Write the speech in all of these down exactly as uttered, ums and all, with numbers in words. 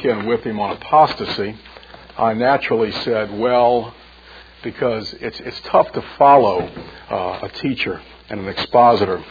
weekend with him on apostasy, I naturally said, well, because it's it's tough to follow uh, a teacher and an expositor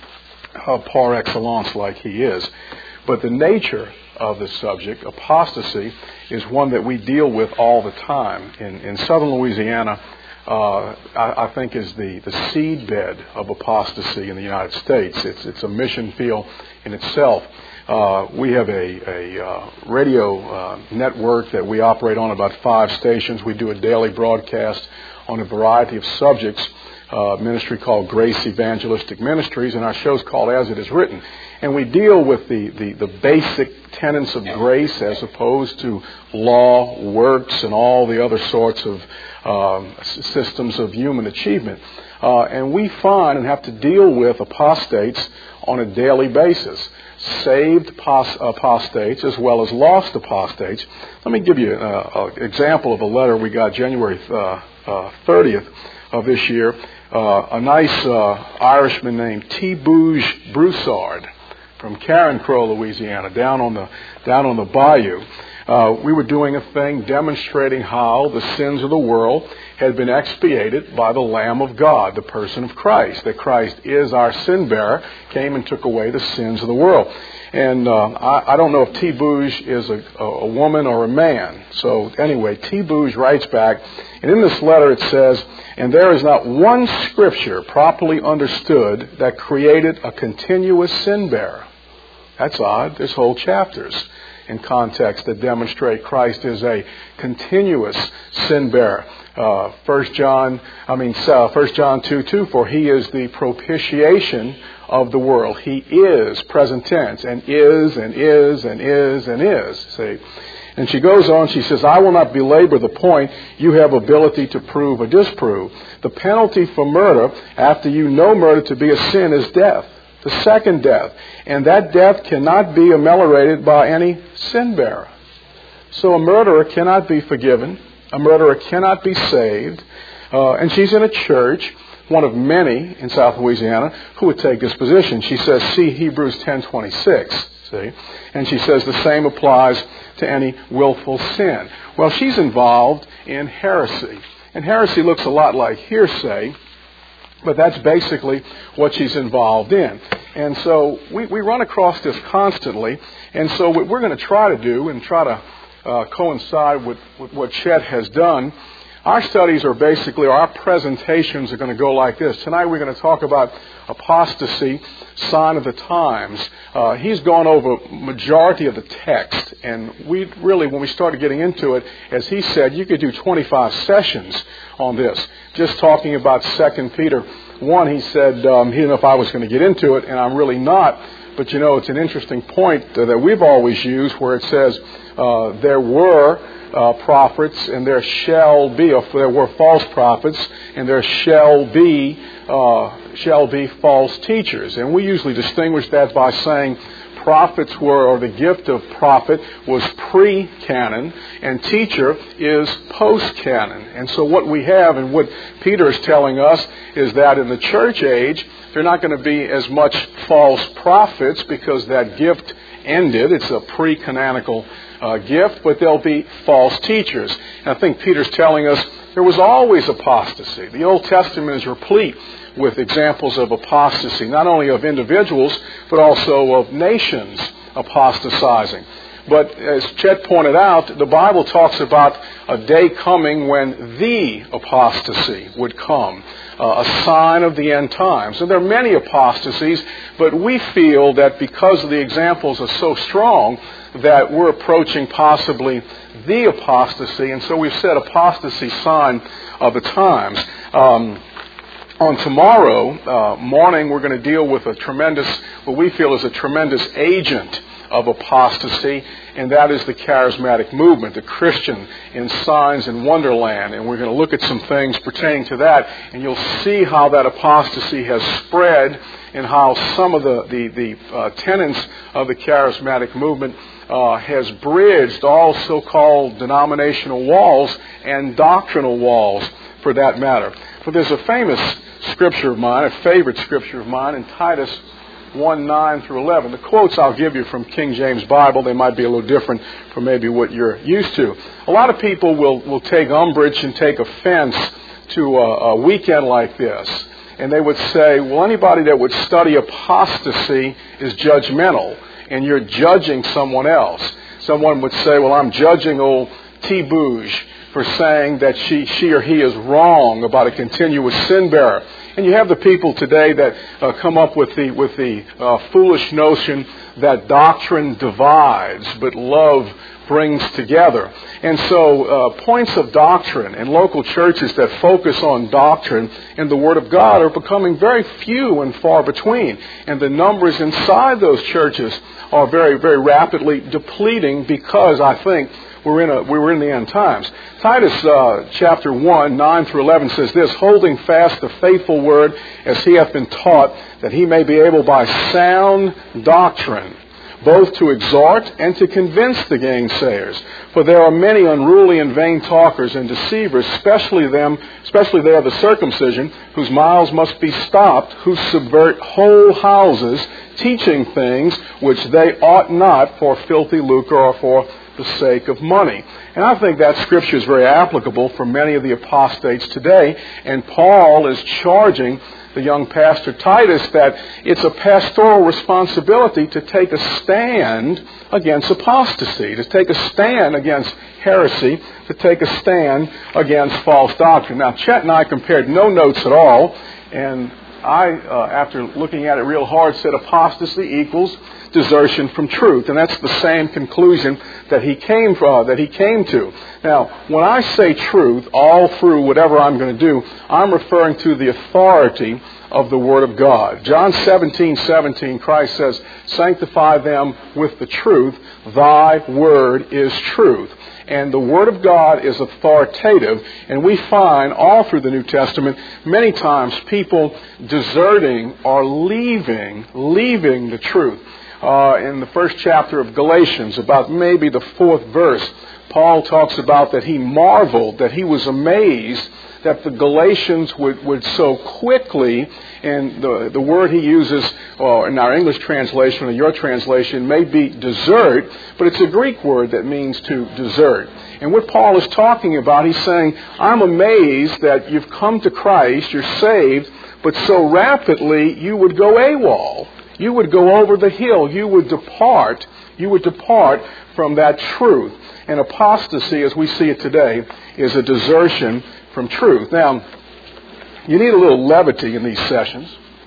uh, par excellence like he is. But the nature of the subject, apostasy, is one that we deal with all the time. In, in southern Louisiana, uh, I, I think is the, the seedbed of apostasy in the United States. It's, it's a mission field in itself. Uh, we have a, a uh, radio uh, network that we operate on, about five stations. We do a daily broadcast on a variety of subjects, uh, ministry called Grace Evangelistic Ministries, and our show's called As It Is Written. And we deal with the, the, the basic tenets of grace as opposed to law, works, and all the other sorts of um, systems of human achievement. Uh, and we find and have to deal with apostates on a daily basis. Saved pos- apostates as well as lost apostates. Let me give you an example of a letter we got January uh, uh, thirtieth of this year. Uh, a nice uh, Irishman named T. Bouge Broussard from Carencro, Louisiana, down on the down on the bayou. Uh, we were doing a thing demonstrating how the sins of the world had been expiated by the Lamb of God, the person of Christ. That Christ is our sin bearer, came and took away the sins of the world. And uh, I, I don't know if T. Bouge is a, a woman or a man. So anyway, T. Bouge writes back, and in this letter it says, "And there is not one scripture properly understood that created a continuous sin bearer." That's odd. There's whole chapters in context that demonstrate Christ is a continuous sin bearer. Uh, First John, I mean, uh, First John two two, "For he is the propitiation of the world." He is, present tense, and is, and is, and is, and is. See? And she goes on, she says, "I will not belabor the point. You have ability to prove or disprove. The penalty for murder, after you know murder to be a sin, is death. The second death. And that death cannot be ameliorated by any sin bearer." So a murderer cannot be forgiven. A murderer cannot be saved. Uh, and she's in a church, one of many in South Louisiana, who would take this position. She says, see Hebrews ten twenty-six. See? And she says the same applies to any willful sin. Well, she's involved in heresy. And heresy looks a lot like hearsay, but that's basically what she's involved in. And so we, we run across this constantly. And so what we're going to try to do and try to uh, coincide with, with what Chet has done, our studies are basically, or our presentations are going to go like this. Tonight we're going to talk about apostasy, sign of the times. Uh, he's gone over majority of the text, and we really, when we started getting into it, as he said, you could do twenty-five sessions on this. Just talking about Second Peter one, he said um, he didn't know if I was going to get into it, and I'm really not. But you know, it's an interesting point uh, that we've always used, where it says uh, there were uh, prophets, and there shall be, or there were false prophets, and there shall be uh, shall be false teachers. And we usually distinguish that by saying prophets were, or the gift of prophet was pre-canon, and teacher is post-canon. And so what we have, and what Peter is telling us, is that in the church age, there are not going to be as much false prophets because that gift ended. It's a pre-canonical uh, gift, but there'll be false teachers. And I think Peter's telling us there was always apostasy. The Old Testament is replete with examples of apostasy, not only of individuals, but also of nations apostatizing. But as Chet pointed out, the Bible talks about a day coming when the apostasy would come, uh, a sign of the end times. And there are many apostasies, but we feel that because the examples are so strong, that we're approaching possibly the apostasy. And so we've said apostasy, sign of the times. Um, On tomorrow uh, morning, we're going to deal with a tremendous, what we feel is a tremendous agent of apostasy, and that is the charismatic movement, the Christian in signs and wonderland. And we're going to look at some things pertaining to that, and you'll see how that apostasy has spread and how some of the, the, the uh, tenets of the charismatic movement uh, has bridged all so-called denominational walls and doctrinal walls, for that matter. But there's a famous scripture of mine, a favorite scripture of mine, in Titus one, nine through eleven. The quotes I'll give you from King James Bible, they might be a little different from maybe what you're used to. A lot of people will, will take umbrage and take offense to a, a weekend like this. And they would say, well, anybody that would study apostasy is judgmental, and you're judging someone else. Someone would say, well, I'm judging old T. Bouge for saying that she, she or he is wrong about a continuous sin bearer. And you have the people today that uh, come up with the with the uh, foolish notion that doctrine divides, but love brings together. And so uh, points of doctrine in local churches that focus on doctrine and the Word of God are becoming very few and far between. And the numbers inside those churches are very, very rapidly depleting because I think We're in a, we were in the end times. Titus uh, chapter one, nine through eleven says this, holding fast the faithful word as he hath been taught, that he may be able by sound doctrine both to exhort and to convince the gainsayers. For there are many unruly and vain talkers and deceivers, especially them, especially they of the circumcision, whose mouths must be stopped, who subvert whole houses, teaching things which they ought not, for filthy lucre or for the sake of money. And I think that scripture is very applicable for many of the apostates today. And Paul is charging the young pastor Titus that it's a pastoral responsibility to take a stand against apostasy, to take a stand against heresy, to take a stand against false doctrine. Now, Chet and I compared no notes at all, and I, uh, after looking at it real hard, said apostasy equals desertion from truth, and that's the same conclusion that he came from, that he came to. Now, when I say truth, all through whatever I'm going to do, I'm referring to the authority of the Word of God. John seventeen seventeen, Christ says, "Sanctify them with the truth. Thy word is truth." And the Word of God is authoritative, and we find all through the New Testament many times people deserting or leaving, leaving the truth. Uh, in the first chapter of Galatians, about maybe the fourth verse, Paul talks about that he marveled, that he was amazed that the Galatians would, would so quickly, and the, the word he uses uh, in our English translation or your translation may be desert, but it's a Greek word that means to desert. And what Paul is talking about, he's saying, I'm amazed that you've come to Christ, you're saved, but so rapidly you would go AWOL. You would go over the hill. You would depart. You would depart from that truth. And apostasy, as we see it today, is a desertion from truth. Now, you need a little levity in these sessions.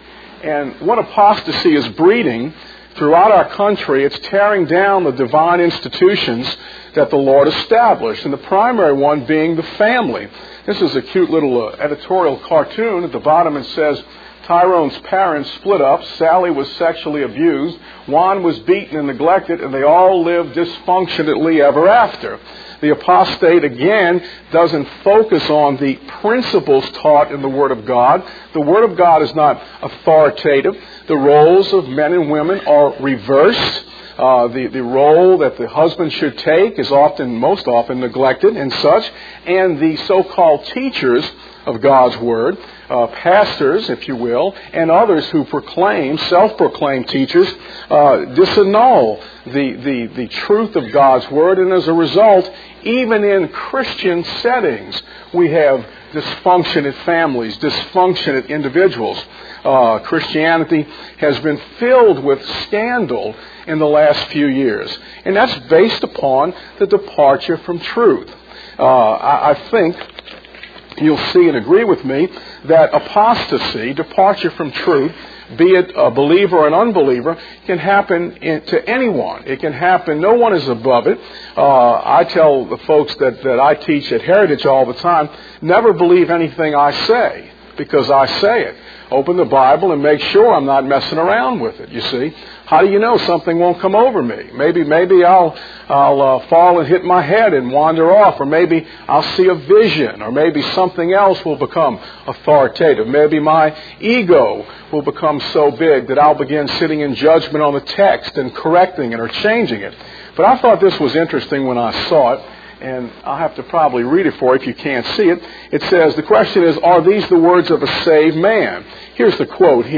And what apostasy is breeding throughout our country, it's tearing down the divine institutions that the Lord established. And the primary one being the family. This is a cute little uh, editorial cartoon. At the bottom it says, Tyrone's parents split up, Sally was sexually abused, Juan was beaten and neglected, and they all lived dysfunctionally ever after. The apostate, again, doesn't focus on the principles taught in the Word of God. The Word of God is not authoritative. The roles of men and women are reversed. Uh, the, the role that the husband should take is often, most often, neglected and such. And the so-called teachers of God's Word, uh, pastors, if you will, and others who proclaim, self-proclaimed teachers, uh, disannul the, the, the truth of God's Word. And as a result, even in Christian settings, we have dysfunctionate families, dysfunctionate individuals. Uh, Christianity has been filled with scandal in the last few years. And that's based upon the departure from truth. Uh, I, I think you'll see and agree with me that apostasy, departure from truth, be it a believer or an unbeliever, can happen in, to anyone. It can happen. No one is above it. Uh, I tell the folks that, that I teach at Heritage all the time, never believe anything I say because I say it. Open the Bible and make sure I'm not messing around with it, you see. How do you know something won't come over me? Maybe maybe I'll I'll uh, fall and hit my head and wander off, or maybe I'll see a vision, or maybe something else will become authoritative. Maybe my ego will become so big that I'll begin sitting in judgment on the text and correcting it or changing it. But I thought this was interesting when I saw it, and I'll have to probably read it for you if you can't see it. It says, the question is, are these the words of a saved man? Here's the quote here.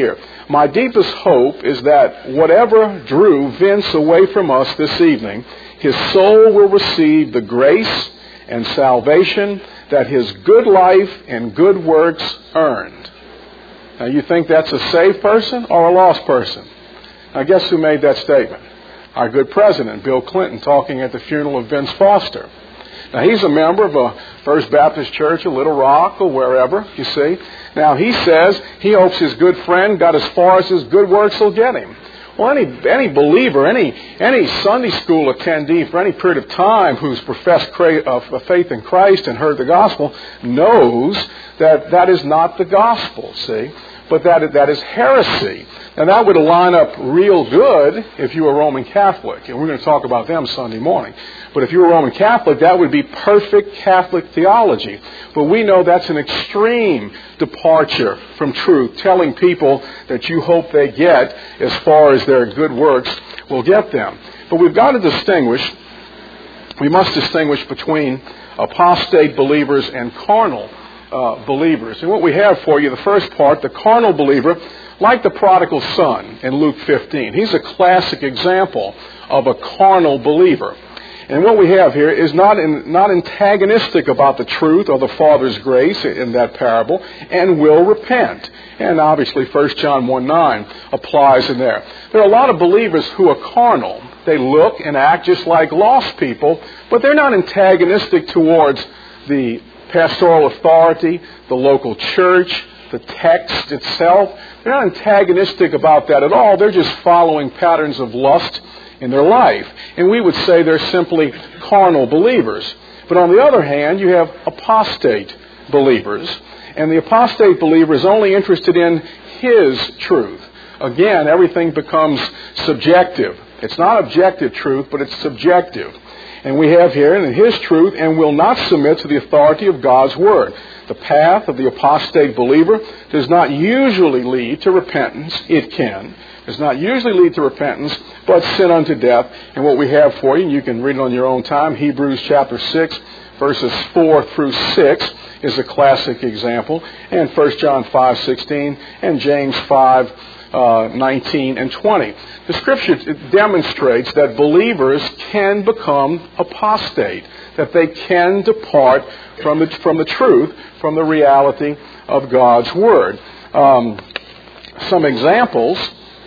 My deepest hope is that whatever drew Vince away from us this evening, his soul will receive the grace and salvation that his good life and good works earned. Now, you think that's a saved person or a lost person? Now, guess who made that statement? Our good president, Bill Clinton, talking at the funeral of Vince Foster. Now, he's a member of a First Baptist Church in Little Rock or wherever, you see. Now, he says he hopes his good friend got as far as his good works will get him. Well, any any believer, any any Sunday school attendee for any period of time who's professed cra- uh, faith in Christ and heard the gospel knows that that is not the gospel, see, but that that is heresy. Now, that would line up real good if you were Roman Catholic, and we're going to talk about them Sunday morning. But if you were Roman Catholic, that would be perfect Catholic theology. But we know that's an extreme departure from truth, telling people that you hope they get as far as their good works will get them. But we've got to distinguish, we must distinguish between apostate believers and carnal uh, believers. And what we have for you, the first part, the carnal believer, like the prodigal son in Luke fifteen. He's a classic example of a carnal believer. And what we have here is not in, not antagonistic about the truth or the Father's grace in that parable, and will repent. And obviously First John one nine applies in there. There are a lot of believers who are carnal. They look and act just like lost people, but they're not antagonistic towards the pastoral authority, the local church, the text itself. They're not antagonistic about that at all. They're just following patterns of lust in their life. And we would say they're simply carnal believers. But on the other hand, you have apostate believers. And the apostate believer is only interested in his truth. Again, everything becomes subjective. It's not objective truth, but it's subjective. And we have here in his truth, and will not submit to the authority of God's Word. The path of the apostate believer does not usually lead to repentance. It can. Does not usually lead to repentance, but sin unto death. And what we have for you, and you can read it on your own time, Hebrews chapter six, verses four through six is a classic example. And First John five sixteen and James five nineteen and twenty. The Scripture demonstrates that believers can become apostate, that they can depart from the, from the truth, from the reality of God's Word. Um, some examples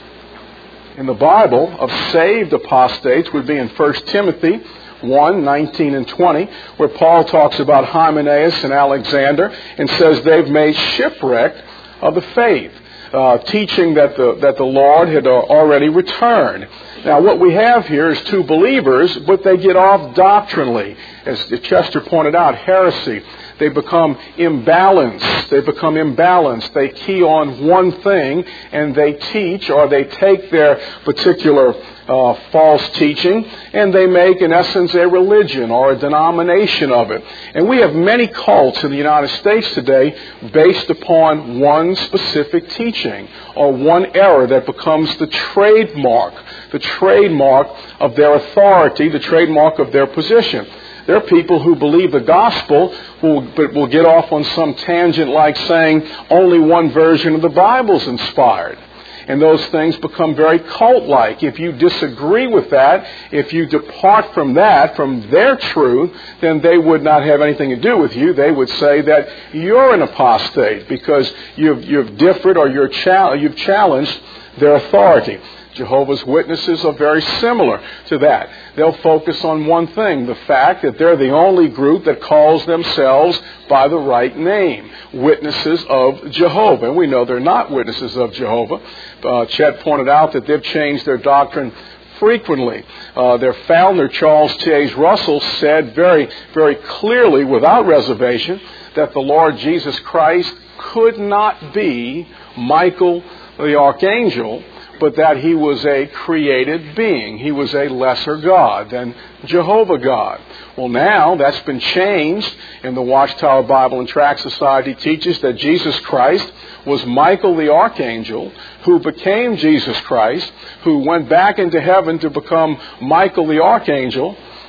in the Bible of saved apostates would be in First Timothy one nineteen and twenty, where Paul talks about Hymenaeus and Alexander and says they've made shipwreck of the faith, uh, teaching that the that the Lord had uh, already returned. Now, what we have here is two believers, but they get off doctrinally. As Chester pointed out, heresy. They become imbalanced. They become imbalanced. They key on one thing and they teach, or they take their particular uh, false teaching and they make, in essence, a religion or a denomination of it. And we have many cults in the United States today based upon one specific teaching or one error that becomes the trademark, the trademark of their authority, the trademark of their position. There are people who believe the gospel, will, but will get off on some tangent like saying only one version of the Bible is inspired. And those things become very cult-like. If you disagree with that, if you depart from that, from their truth, then they would not have anything to do with you. They would say that you're an apostate because you've, you've differed or you're chal- you've challenged their authority. Jehovah's Witnesses are very similar to that. They'll focus on one thing, the fact that they're the only group that calls themselves by the right name, Witnesses of Jehovah. And we know they're not Witnesses of Jehovah. Uh, Chet pointed out that they've changed their doctrine frequently. Uh, their founder, Charles Taze Russell, said very, very clearly, without reservation, that the Lord Jesus Christ could not be Michael the Archangel, but that he was a created being. He was a lesser God than Jehovah God. Well, now that's been changed, and the Watchtower Bible and Tract Society teaches that Jesus Christ was Michael the Archangel, who became Jesus Christ, who went back into heaven to become Michael the Archangel,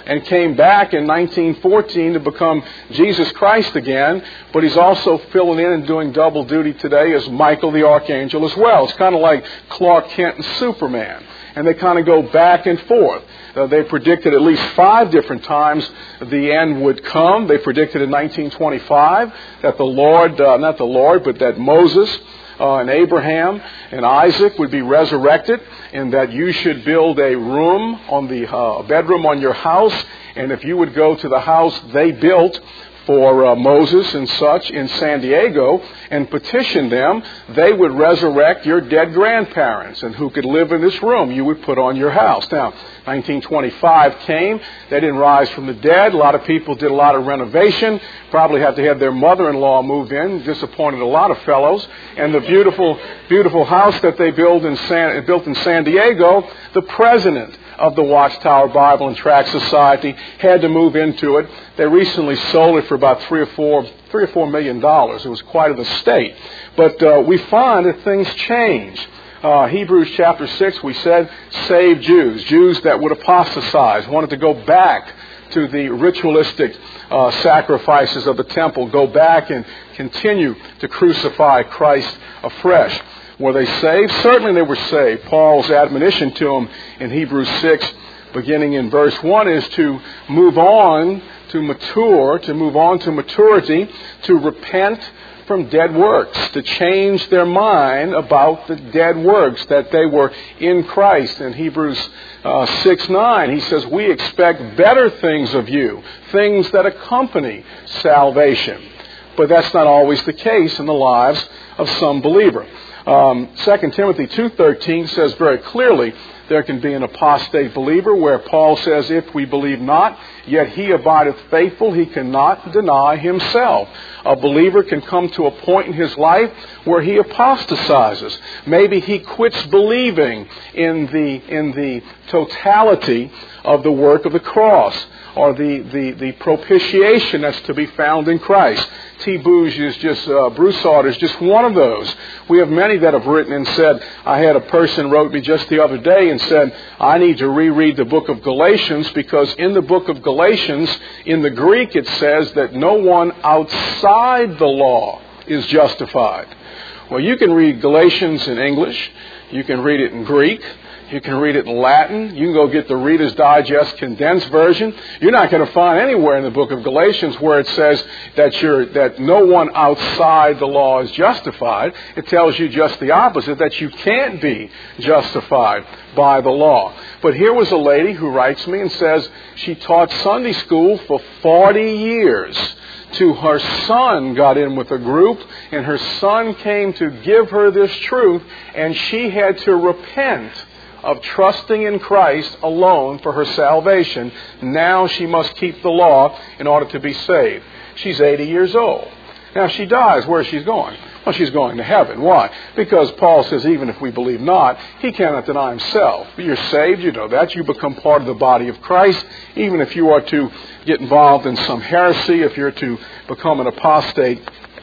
and came back in nineteen fourteen to become Jesus Christ again, but he's also filling in and doing double duty today as Michael the Archangel as well. It's kind of like Clark Kent and Superman, and they kind of go back and forth. Uh, they predicted at least five different times the end would come. They predicted in nineteen twenty-five that the Lord, uh, not the Lord, but that Moses uh, and Abraham and Isaac would be resurrected, and that you should build a room on the uh, bedroom on your house, and if you would go to the house they built for uh, Moses and such in San Diego and petition them, they would resurrect your dead grandparents, and who could live in this room you would put on your house. Now, nineteen twenty-five came. They didn't rise from the dead. A lot of people did a lot of renovation. Probably had to have their mother-in-law move in. Disappointed a lot of fellows. And the beautiful, beautiful house that they built in San, built in San Diego, the president of the Watchtower Bible and Tract Society had to move into it. They recently sold it for about three or four, three or four million dollars. It was quite an estate. But uh, we find that things change. Uh, Hebrews chapter six, we said, saved Jews, Jews that would apostatize, wanted to go back to the ritualistic uh, sacrifices of the temple, go back and continue to crucify Christ afresh. Were they saved? Certainly they were saved. Paul's admonition to them in Hebrews six, beginning in verse one, is to move on to mature, to move on to maturity, to repent from dead works, to change their mind about the dead works, that they were in Christ. In Hebrews uh, six nine, he says, we expect better things of you, things that accompany salvation. But that's not always the case in the lives of some believer. Um, Second Timothy two thirteen says very clearly there can be an apostate believer, where Paul says, if we believe not, yet he abideth faithful, he cannot deny himself. A believer can come to a point in his life where he apostatizes. Maybe he quits believing in the, in the totality of the work of the cross, or the, the, the propitiation that's to be found in Christ. T. Bouge is just, uh, Broussard is just one of those. We have many that have written and said, I had a person wrote me just the other day and said, I need to reread the book of Galatians, because in the book of Galatians, in the Greek, it says that no one outside the law is justified. Well, you can read Galatians in English. You can read it in Greek. You can read it in Latin. You can go get the Reader's Digest condensed version. You're not going to find anywhere in the book of Galatians where it says that you're, that no one outside the law is justified. It tells you just the opposite, that you can't be justified by the law. But here was a lady who writes me and says she taught Sunday school for forty years. To her son got in with a group, and her son came to give her this truth, and she had to repent of trusting in Christ alone for her salvation. Now she must keep the law in order to be saved. She's eighty years old. Now if she dies, where is she going? Well, she's going to heaven. Why? Because Paul says even if we believe not, he cannot deny himself. But you're saved, you know that. You become part of the body of Christ. Even if you are to get involved in some heresy, if you're to become an apostate,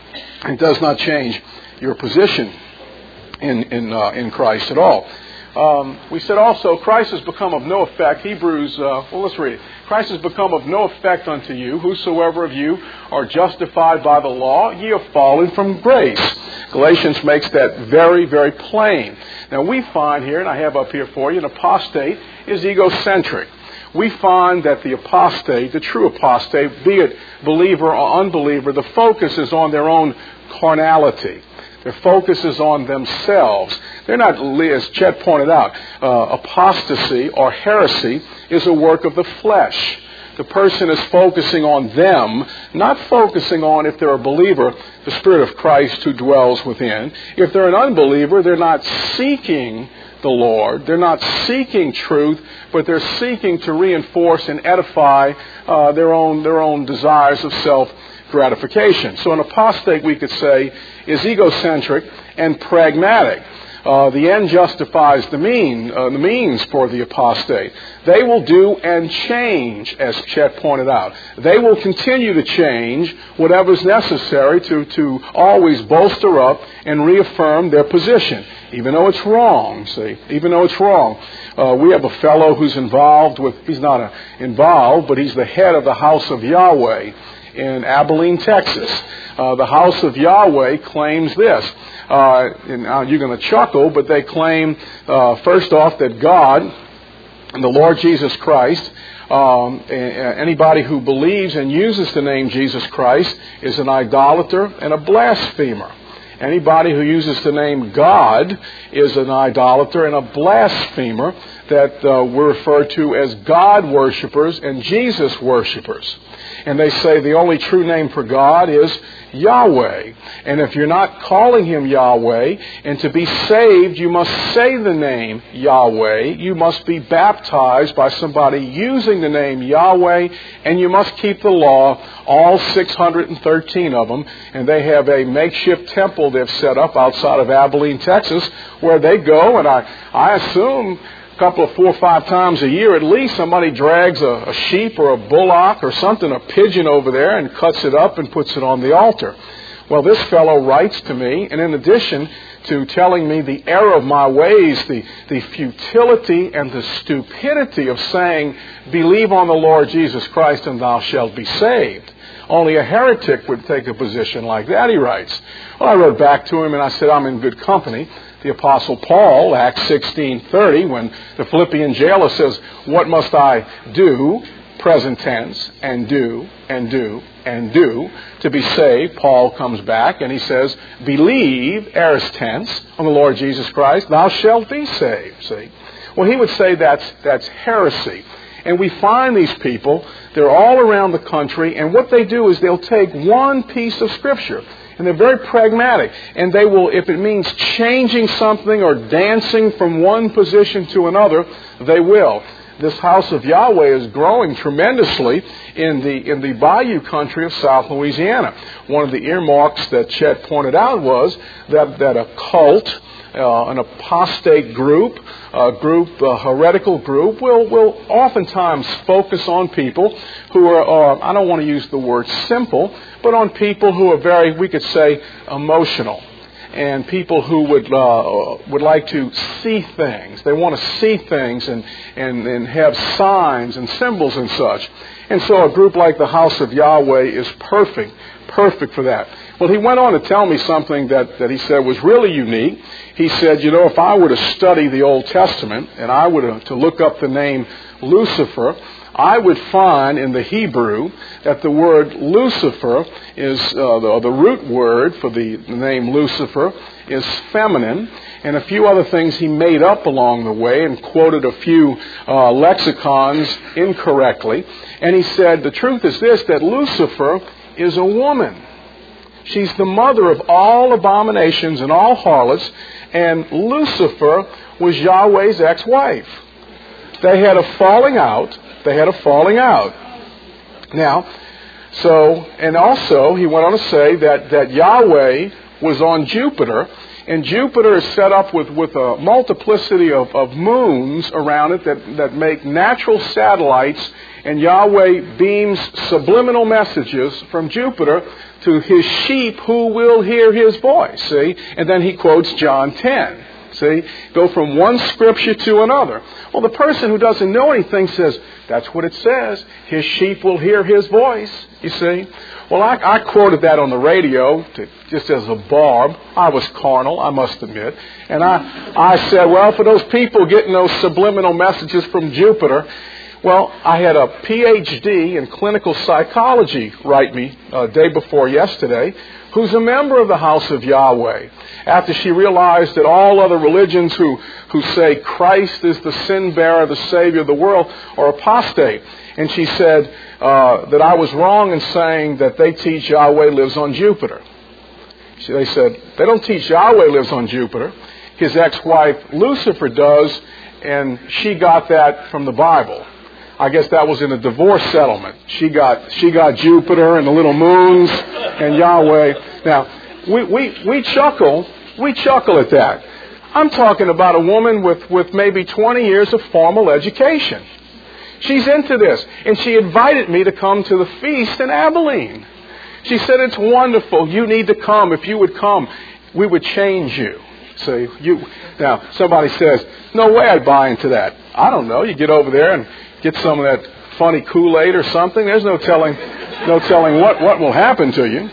it does not change your position in, in, uh, in Christ at all. Um, we said also, Christ has become of no effect. Hebrews, uh, well, let's read it. Christ has become of no effect unto you. Whosoever of you are justified by the law, ye have fallen from grace. Galatians makes that very, very plain. Now, we find here, and I have up here for you, an apostate is egocentric. We find that the apostate, the true apostate, be it believer or unbeliever, the focus is on their own carnality. Their focus is on themselves. They're not, as Chet pointed out, uh, apostasy or heresy is a work of the flesh. The person is focusing on them, not focusing on, if they're a believer, the Spirit of Christ who dwells within. If they're an unbeliever, they're not seeking the Lord. They're not seeking truth, but they're seeking to reinforce and edify uh, their own their own desires of self gratification. So an apostate, we could say, is egocentric and pragmatic. Uh, the end justifies the mean, uh, the means for the apostate. They will do and change, as Chet pointed out. They will continue to change whatever's necessary to, to always bolster up and reaffirm their position. even though it's wrong, see, even though it's wrong. Uh, we have a fellow who's involved with, he's not a, involved, but he's the head of the House of Yahweh in Abilene, Texas. Uh, the House of Yahweh claims this. Uh, and now you're going to chuckle, but they claim, uh, first off, that God and the Lord Jesus Christ, um, anybody who believes and uses the name Jesus Christ is an idolater and a blasphemer. Anybody who uses the name God is an idolater and a blasphemer that uh, we're referred to as God worshipers and Jesus worshipers. And they say the only true name for God is Yahweh. And if you're not calling Him Yahweh, and to be saved, you must say the name Yahweh. You must be baptized by somebody using the name Yahweh, and you must keep the law, all six hundred thirteen of them. And they have a makeshift temple they've set up outside of Abilene, Texas, where they go, and I, I assume a couple of four or five times a year at least, somebody drags a, a sheep or a bullock or something, a pigeon over there, and cuts it up and puts it on the altar. Well, this fellow writes to me, and in addition to telling me the error of my ways, the, the futility and the stupidity of saying, believe on the Lord Jesus Christ and thou shalt be saved. Only a heretic would take a position like that, he writes. Well, I wrote back to him and I said, I'm in good company. The Apostle Paul, Acts sixteen thirty, when the Philippian jailer says, what must I do, present tense, and do, and do, and do, to be saved, Paul comes back and he says, believe, aorist tense, on the Lord Jesus Christ, thou shalt be saved. See? Well, he would say that's, that's heresy. And we find these people, they're all around the country, and what they do is they'll take one piece of Scripture, and they're very pragmatic. And they will, if it means changing something or dancing from one position to another, they will. This House of Yahweh is growing tremendously in the in the Bayou country of South Louisiana. One of the earmarks that Chet pointed out was that, that a cult, uh, an apostate group, a group, a heretical group, will will oftentimes focus on people who are, uh, I don't want to use the word simple, but on people who are very, we could say, emotional. And people who would uh, would like to see things. They want to see things and, and, and have signs and symbols and such. And so a group like the House of Yahweh is perfect, perfect for that. Well, he went on to tell me something that, that he said was really unique. He said, you know, if I were to study the Old Testament and I were to, to look up the name Lucifer, I would find in the Hebrew that the word Lucifer is, uh, the, the root word for the name Lucifer is feminine, and a few other things he made up along the way and quoted a few uh, lexicons incorrectly. And he said, the truth is this, that Lucifer is a woman. She's the mother of all abominations and all harlots, and Lucifer was Yahweh's ex-wife. They had a falling out. They had a falling out. Now, so, and also, he went on to say that, that Yahweh was on Jupiter, and Jupiter is set up with, with a multiplicity of, of moons around it that, that make natural satellites, and Yahweh beams subliminal messages from Jupiter to His sheep who will hear His voice, see? And then he quotes John ten. See, go from one scripture to another. Well, the person who doesn't know anything says, that's what it says. His sheep will hear His voice, you see. Well, I, I quoted that on the radio to, just as a barb. I was carnal, I must admit. And I, I said, well, for those people getting those subliminal messages from Jupiter, well, I had a P H D in clinical psychology write me a day before yesterday, who's a member of the House of Yahweh, after she realized that all other religions who, who say Christ is the sin-bearer, the Savior of the world, are apostate. And she said uh, that I was wrong in saying that they teach Yahweh lives on Jupiter. She, they said, they don't teach Yahweh lives on Jupiter. His ex-wife Lucifer does, and she got that from the Bible. I guess that was in a divorce settlement. She got she got Jupiter and the little moons and Yahweh. Now, we, we, we chuckle, we chuckle at that. I'm talking about a woman with, with maybe twenty years of formal education. She's into this, and she invited me to come to the feast in Abilene. She said, it's wonderful. You need to come. If you would come, we would change you. See, you now somebody says, no way I'd buy into that. I don't know. You get over there and get some of that funny Kool-Aid or something. There's no telling, no telling what, what will happen to you.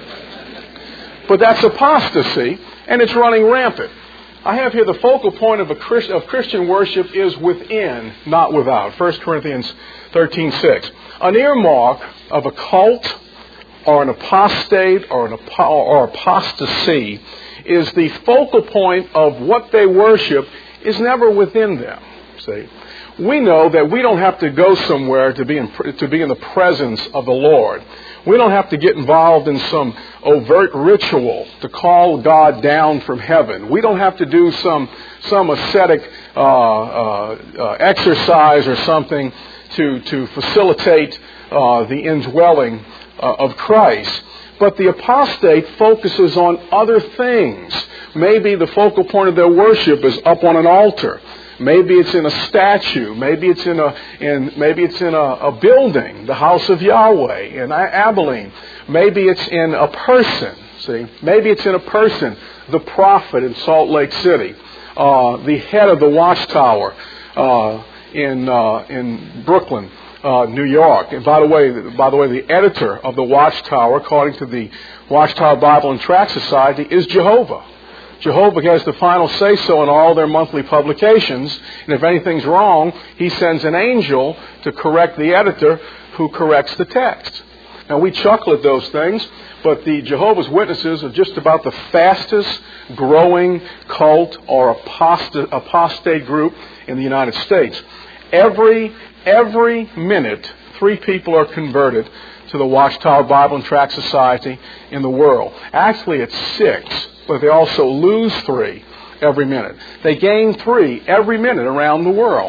But that's apostasy, and it's running rampant. I have here the focal point of, a Christ, of Christian worship is within, not without. First Corinthians thirteen six. An earmark of a cult or an apostate or an or apostasy is the focal point of what they worship is never within them. See, we know that we don't have to go somewhere to be in, to be in the presence of the Lord. We don't have to get involved in some overt ritual to call God down from heaven. We don't have to do some some ascetic uh, uh, uh, exercise or something to to facilitate uh, the indwelling uh, of Christ. But the apostate focuses on other things. Maybe the focal point of their worship is up on an altar. Maybe it's in a statue. Maybe it's in a in maybe it's in a, a building, the house of Yahweh in Abilene. Maybe it's in a person. See, maybe it's in a person, the prophet in Salt Lake City, uh, the head of the Watchtower uh, in uh, in Brooklyn, uh, New York. And by the way, by the way, the editor of the Watchtower, according to the Watchtower Bible and Tract Society, is Jehovah. Jehovah has the final say-so in all their monthly publications, and if anything's wrong, he sends an angel to correct the editor who corrects the text. Now, we chuckle at those things, but the Jehovah's Witnesses are just about the fastest growing cult or apostate, apostate group in the United States. Every, every minute, three people are converted to the Watchtower Bible and Tract Society in the world. Actually, it's six. But they also lose three every minute. They gain three every minute around the world.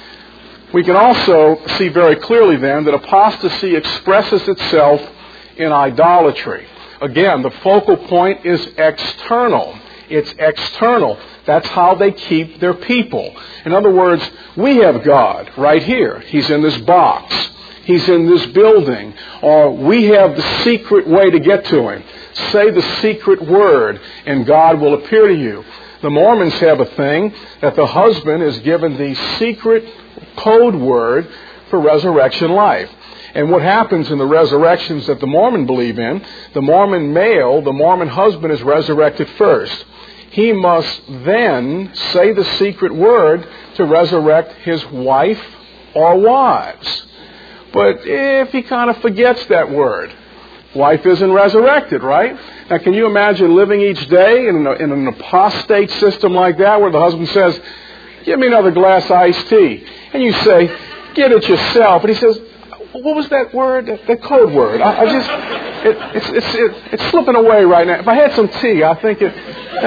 We can also see very clearly then that apostasy expresses itself in idolatry. Again, the focal point is external. It's external. That's how they keep their people. In other words, we have God right here. He's in this box. He's in this building. Or we have the secret way to get to Him. Say the secret word and God will appear to you. The Mormons have a thing that the husband is given the secret code word for resurrection life. And what happens in the resurrections that the Mormon believe in, the Mormon male, the Mormon husband is resurrected first. He must then say the secret word to resurrect his wife or wives. But if he kind of forgets that word, wife isn't resurrected, right? Now, can you imagine living each day in, a, in an apostate system like that where the husband says, give me another glass of iced tea. And you say, get it yourself. And he says, what was that word, that, that code word? I, I just, it, it's, it's, it, it's slipping away right now. If I had some tea, I think it,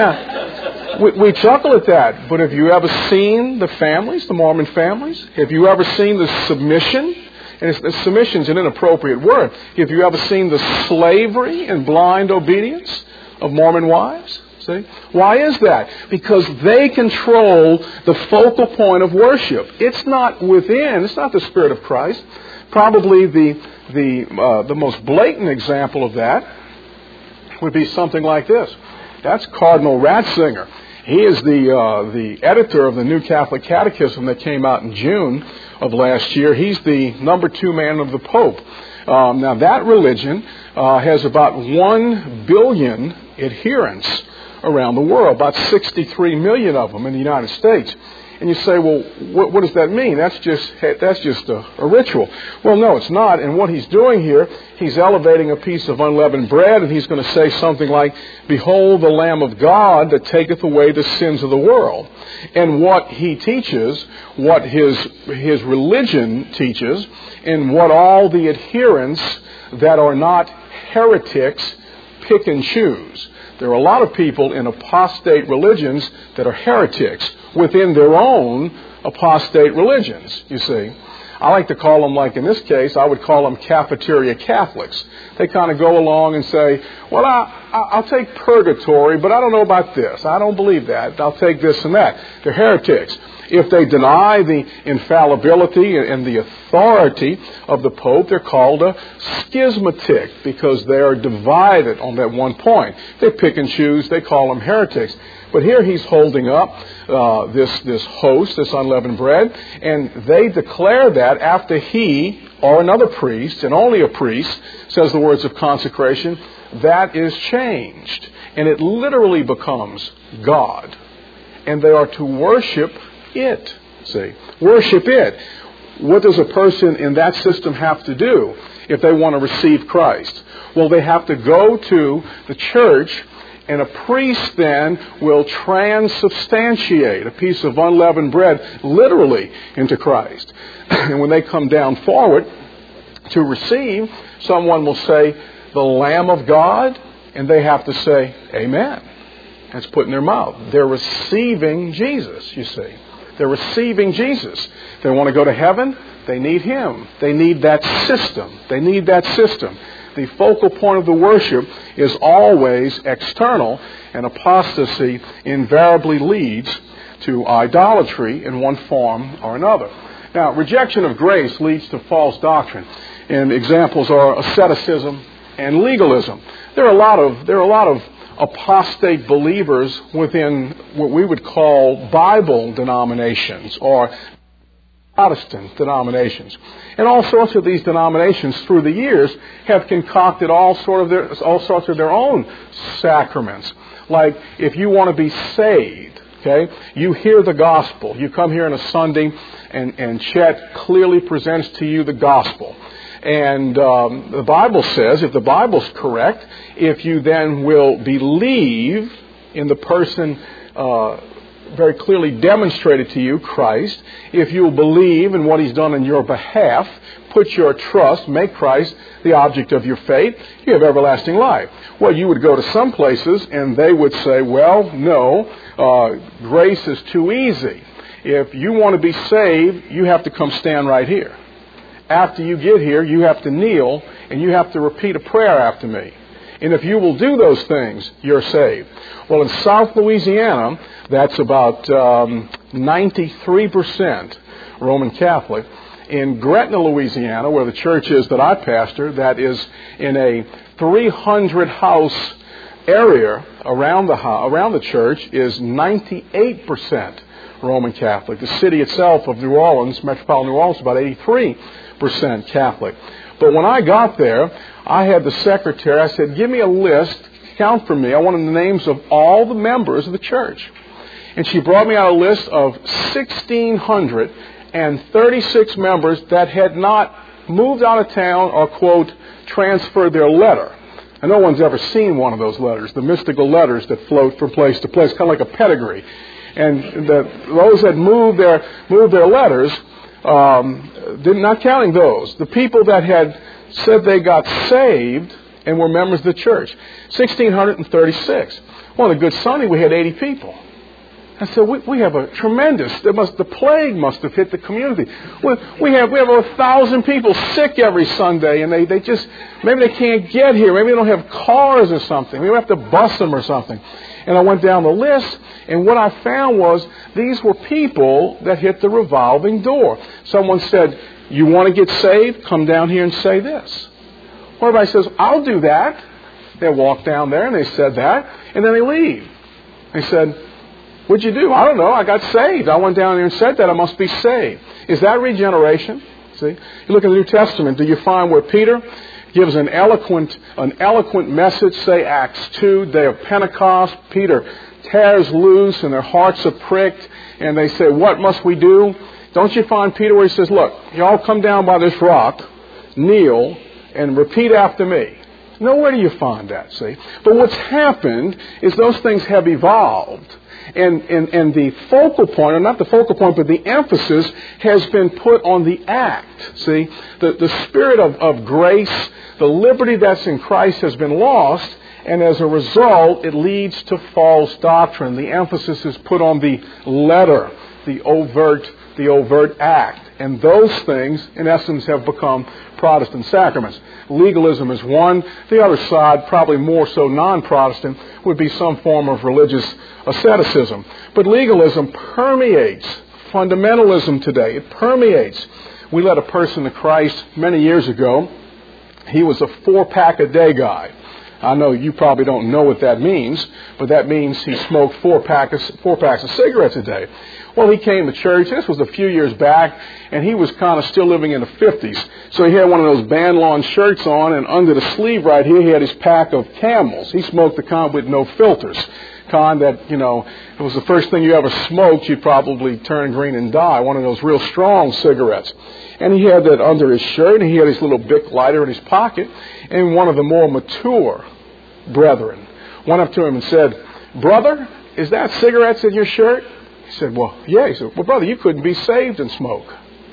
yeah. We, we chuckle at that. But have you ever seen the families, the Mormon families? Have you ever seen the submission? And it's, submission's an inappropriate word. Have you ever seen the slavery and blind obedience of Mormon wives? See? Why is that? Because they control the focal point of worship. It's not within. It's not the Spirit of Christ. Probably the the uh, the most blatant example of that would be something like this. That's Cardinal Ratzinger. He is the uh, the editor of the New Catholic Catechism that came out in June of last year. He's the number two man of the Pope. Um, now, that religion uh, has about one billion adherents around the world, about sixty-three million of them in the United States. And you say, well, what, what does that mean? That's just that's just a, a ritual. Well, no, it's not. And what he's doing here, he's elevating a piece of unleavened bread, and he's going to say something like, behold the Lamb of God that taketh away the sins of the world. And what he teaches, what his his religion teaches, and what all the adherents that are not heretics pick and choose. There are a lot of people in apostate religions that are heretics within their own apostate religions, you see. I like to call them, like in this case, I would call them cafeteria Catholics. They kind of go along and say, well, I, I'll take purgatory, but I don't know about this. I don't believe that. I'll take this and that. They're heretics. If they deny the infallibility and the authority of the Pope, they're called a schismatic because they are divided on that one point. They pick and choose. They call them heretics. But here he's holding up uh, this, this host, this unleavened bread, and they declare that after he or another priest, and only a priest, says the words of consecration, that is changed. And it literally becomes God. And they are to worship it. See, worship it. What does a person in that system have to do if they want to receive Christ? Well, they have to go to the church, and a priest then will transubstantiate a piece of unleavened bread literally into Christ. And when they come down forward to receive, someone will say, the Lamb of God, and they have to say, Amen. That's put in their mouth. They're receiving Jesus, you see. They're receiving Jesus. They want to go to heaven. They need Him. They need that system. They need that system. The focal point of the worship is always external, and apostasy invariably leads to idolatry in one form or another. Now, rejection of grace leads to false doctrine, and examples are asceticism and legalism. There are a lot of there are a lot of apostate believers within what we would call Bible denominations or Protestant denominations. And all sorts of these denominations through the years have concocted all sort of their all sorts of their own sacraments. Like if you want to be saved, okay, you hear the gospel. You come here on a Sunday and, and Chet clearly presents to you the gospel. And um, the Bible says, if the Bible's correct, if you then will believe in the person uh, very clearly demonstrated to you, Christ, if you will believe in what He's done in your behalf, put your trust, make Christ the object of your faith, you have everlasting life. Well, you would go to some places and they would say, well, no, uh, grace is too easy. If you want to be saved, you have to come stand right here. After you get here, you have to kneel and you have to repeat a prayer after me. And if you will do those things, you're saved. Well, in South Louisiana, that's about um, ninety-three percent Roman Catholic. In Gretna, Louisiana, where the church is that I pastor, that is in a three hundred house area around the around the church, is ninety-eight percent Roman Catholic. The city itself of New Orleans, metropolitan New Orleans, is about eighty-three percent Catholic. But when I got there, I had the secretary, I said, give me a list, count for me. I wanted the names of all the members of the church. And she brought me out a list of one thousand six hundred thirty-six members that had not moved out of town or, quote, transferred their letter. And no one's ever seen one of those letters, the mystical letters that float from place to place, kind of like a pedigree. And the, those that moved their, moved their letters, um, did, not counting those, the people that had said they got saved and were members of the church, one thousand six thirty-six. Well, on a good Sunday, we had eighty people. And so we, we have a tremendous, there must, the plague must have hit the community. We, we have we have over a thousand people sick every Sunday, and they, they just, maybe they can't get here. Maybe they don't have cars or something. We have to bus them or something. And I went down the list, and what I found was these were people that hit the revolving door. Someone said, you want to get saved? Come down here and say this. Well, everybody says, I'll do that. They walk down there, and they said that, and then they leave. They said, what'd you do? I don't know. I got saved. I went down there and said that. I must be saved. Is that regeneration? See? You look at the New Testament. Do you find where Peter gives an eloquent, an eloquent message, say Acts two, day of Pentecost. Peter tears loose and their hearts are pricked and they say, what must we do? Don't you find Peter where he says, look, you all come down by this rock, kneel, and repeat after me. Nowhere do you find that, see? But what's happened is those things have evolved. And, and, and the focal point, or not the focal point, but the emphasis has been put on the act. See, the, the spirit of, of grace, the liberty that's in Christ has been lost, and as a result, it leads to false doctrine. The emphasis is put on the letter, the overt, the overt act. And those things, in essence, have become Protestant sacraments. Legalism is one. The other side, probably more so non-Protestant, would be some form of religious asceticism. But legalism permeates fundamentalism today. It permeates. We led a person to Christ many years ago. He was a four-pack-a-day guy. I know you probably don't know what that means, but that means he smoked four, pack of, four packs of cigarettes a day. Well, he came to church. This was a few years back, and he was kind of still living in the fifties. So he had one of those band lawn shirts on, and under the sleeve right here, he had his pack of Camels. He smoked the kind with no filters. Kind that, you know, if it was the first thing you ever smoked, you'd probably turn green and die. One of those real strong cigarettes. And he had that under his shirt, and he had his little Bic lighter in his pocket. And one of the more mature brethren went up to him and said, "Brother, is that cigarettes in your shirt?" He said, "Well, yeah." He said, "Well, brother, you couldn't be saved and smoke."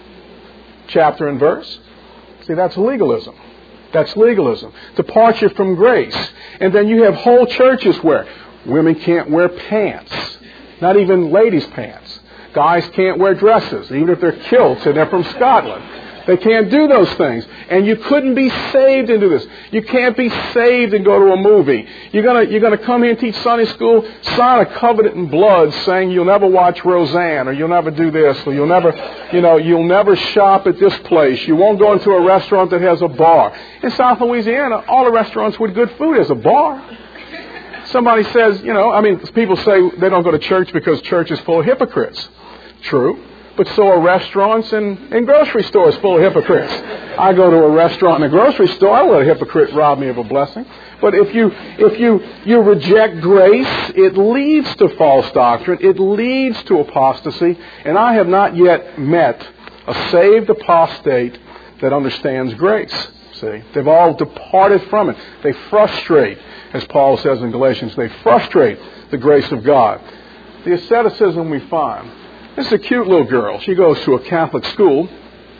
Chapter and verse. See, that's legalism. That's legalism. Departure from grace. And then you have whole churches where women can't wear pants. Not even ladies' pants. Guys can't wear dresses, even if they're kilts and they're from Scotland. They can't do those things. And you couldn't be saved into this. You can't be saved and go to a movie. You're gonna you're gonna come here and teach Sunday school, sign a covenant in blood saying you'll never watch Roseanne, or you'll never do this, or you'll never you know, you'll never shop at this place. You won't go into a restaurant that has a bar. In South Louisiana, all the restaurants with good food has a bar. Somebody says, you know, I mean, people say they don't go to church because church is full of hypocrites. True. But so are restaurants and, and grocery stores full of hypocrites. I go to a restaurant and a grocery store, I let a hypocrite rob me of a blessing. But if you if you, you reject grace, it leads to false doctrine. It leads to apostasy. And I have not yet met a saved apostate that understands grace. See, they've all departed from it. They frustrate, as Paul says in Galatians, they frustrate the grace of God. The asceticism we find. This is a cute little girl. She goes to a Catholic school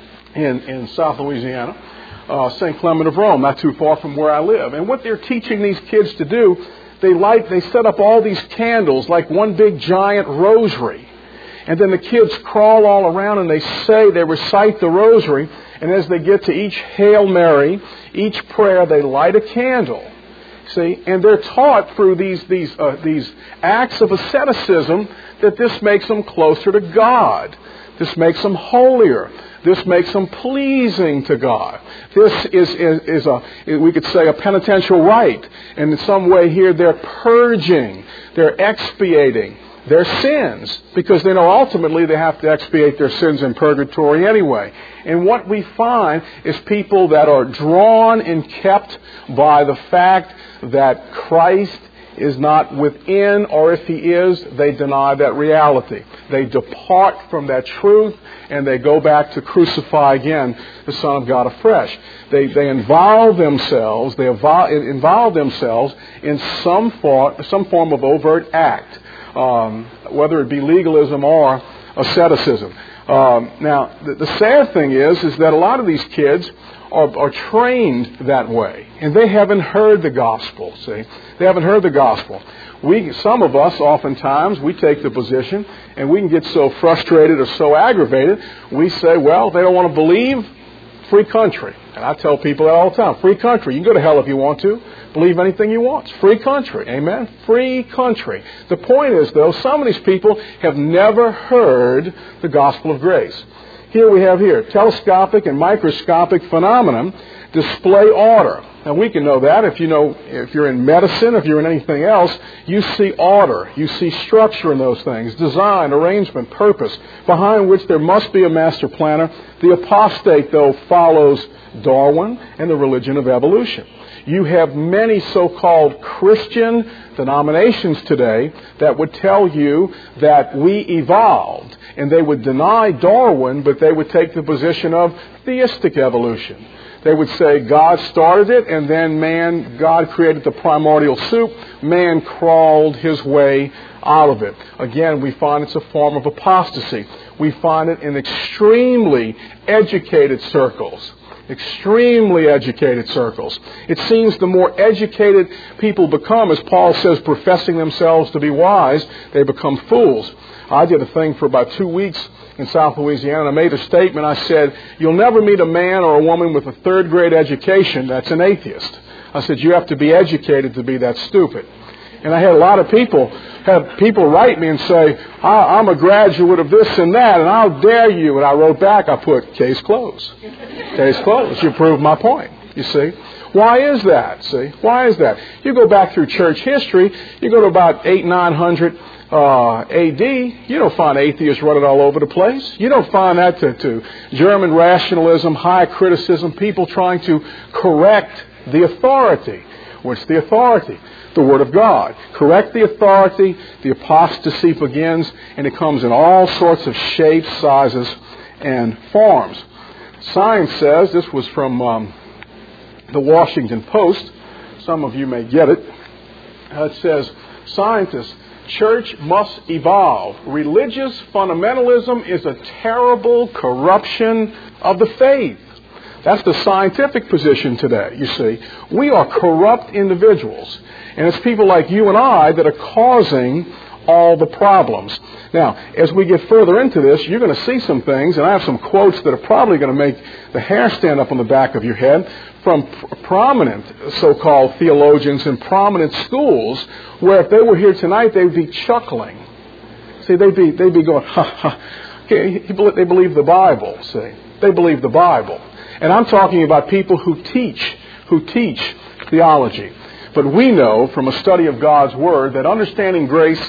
in, in South Louisiana, uh, Saint Clement of Rome, not too far from where I live. And what they're teaching these kids to do, they light, they set up all these candles like one big giant rosary. And then the kids crawl all around and they say, they recite the rosary. And as they get to each Hail Mary, each prayer, they light a candle. See, and they're taught through these these uh, these acts of asceticism that this makes them closer to God. This makes them holier. This makes them pleasing to God. This is, is, is a, we could say, a penitential rite. And in some way here they're purging, they're expiating their sins, because they know ultimately they have to expiate their sins in purgatory anyway. And what we find is people that are drawn and kept by the fact that Christ is not within, or if He is, they deny that reality. They depart from that truth and they go back to crucify again the Son of God afresh. They they involve themselves, they involve themselves in some form, some form of overt act. Um, whether it be legalism or asceticism. Um, now, the, the sad thing is, is that a lot of these kids are, are trained that way, and they haven't heard the gospel. See, they haven't heard the gospel. We, some of us, oftentimes, we take the position, and we can get so frustrated or so aggravated, we say, well, they don't want to believe. Free country. And I tell people that all the time. Free country. You can go to hell if you want to. Believe anything you want. It's free country. Amen? Free country. The point is, though, some of these people have never heard the gospel of grace. Here we have here, telescopic and microscopic phenomenon display order. Now we can know that if you know, if you're in medicine, if you're in anything else, you see order, you see structure in those things, design, arrangement, purpose, behind which there must be a master planner. The apostate, though, follows Darwin and the religion of evolution. You have many so-called Christian denominations today that would tell you that we evolved, and they would deny Darwin, but they would take the position of theistic evolution. They would say God started it, and then man, God created the primordial soup. Man crawled his way out of it. Again, we find it's a form of apostasy. We find it in extremely educated circles. Extremely educated circles. It seems the more educated people become, as Paul says, professing themselves to be wise, they become fools. I did a thing for about two weeks in South Louisiana, and I made a statement. I said, you'll never meet a man or a woman with a third grade education that's an atheist. I said, you have to be educated to be that stupid. And I had a lot of people have people write me and say, I, I'm a graduate of this and that, and I'll dare you. And I wrote back, I put, case closed. Case closed. You proved my point, you see. Why is that, see? Why is that? You go back through church history, you go to about eight, nine hundred uh, A D, you don't find atheists running all over the place. You don't find that to, to German rationalism, high criticism, people trying to correct the authority. What's the authority? The Word of God. Correct the authority, the apostasy begins, and it comes in all sorts of shapes, sizes, and forms. Science says, this was from um, the Washington Post, some of you may get it, uh, it says, scientists, church must evolve. Religious fundamentalism is a terrible corruption of the faith. That's the scientific position today, you see. We are corrupt individuals. And it's people like you and I that are causing all the problems. Now, as we get further into this, you're going to see some things, and I have some quotes that are probably going to make the hair stand up on the back of your head from pr- prominent so-called theologians in prominent schools, where if they were here tonight, they'd be chuckling. See, they'd be, they'd be going, ha, ha. Okay, they believe the Bible, see. They believe the Bible. And I'm talking about people who teach, who teach theology. But we know from a study of God's Word that understanding grace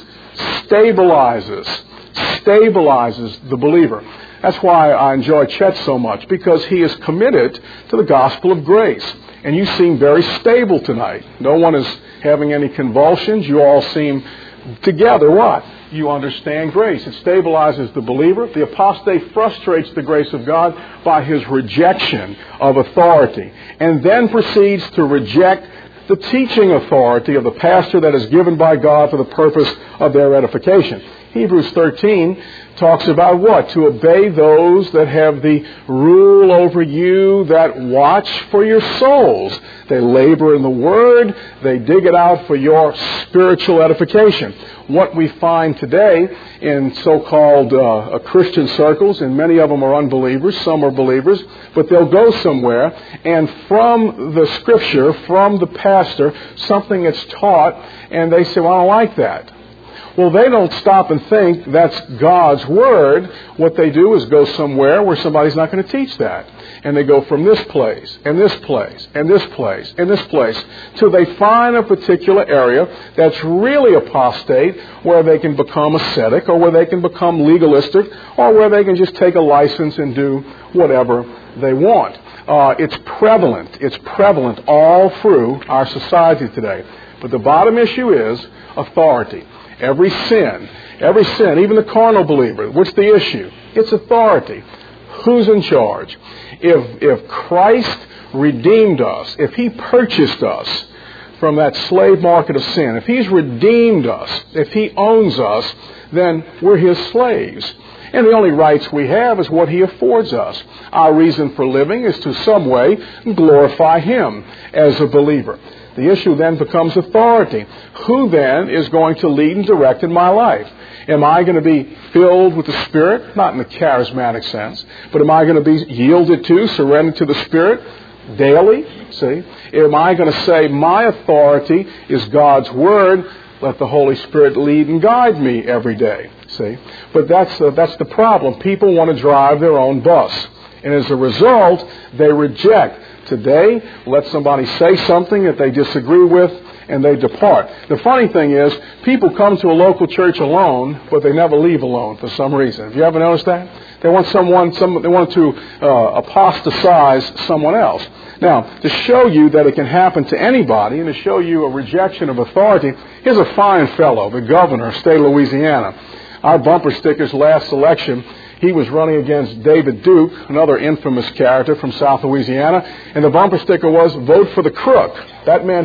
stabilizes, stabilizes the believer. That's why I enjoy Chet so much, because he is committed to the gospel of grace. And you seem very stable tonight. No one is having any convulsions. You all seem together what? You understand grace. It stabilizes the believer. The apostate frustrates the grace of God by his rejection of authority, and then proceeds to reject the teaching authority of the pastor that is given by God for the purpose of their edification. Hebrews thirteen talks about what? To obey those that have the rule over you, that watch for your souls. They labor in the Word. They dig it out for your spiritual edification. What we find today in so-called uh, Christian circles, and many of them are unbelievers, some are believers, but they'll go somewhere, and from the Scripture, from the pastor, something is taught, and they say, well, I don't like that. Well, they don't stop and think that's God's Word. What they do is go somewhere where somebody's not going to teach that. And they go from this place, and this place, and this place, and this place, till they find a particular area that's really apostate, where they can become ascetic, or where they can become legalistic, or where they can just take a license and do whatever they want. Uh, it's prevalent. It's prevalent all through our society today. But the bottom issue is authority. Every sin, every sin, even the carnal believer, what's the issue? It's authority. Who's in charge? If, if Christ redeemed us, if He purchased us from that slave market of sin, if He's redeemed us, if He owns us, then we're His slaves. And the only rights we have is what He affords us. Our reason for living is to some way glorify Him as a believer. The issue then becomes authority. Who then is going to lead and direct in my life? Am I going to be filled with the Spirit? Not in the charismatic sense. But am I going to be yielded to, surrendered to the Spirit daily? See? Am I going to say, my authority is God's Word. Let the Holy Spirit lead and guide me every day. See? But that's, uh, that's the problem. People want to drive their own bus. And as a result, they reject. Today, let somebody say something that they disagree with, and they depart. The funny thing is, people come to a local church alone, but they never leave alone for some reason. Have you ever noticed that? They want someone, some, they want to uh, apostatize someone else. Now, to show you that it can happen to anybody, and to show you a rejection of authority, here's a fine fellow, the governor of the state of Louisiana. Our bumper stickers last election, he was running against David Duke, another infamous character from South Louisiana, and the bumper sticker was, vote for the crook. That meant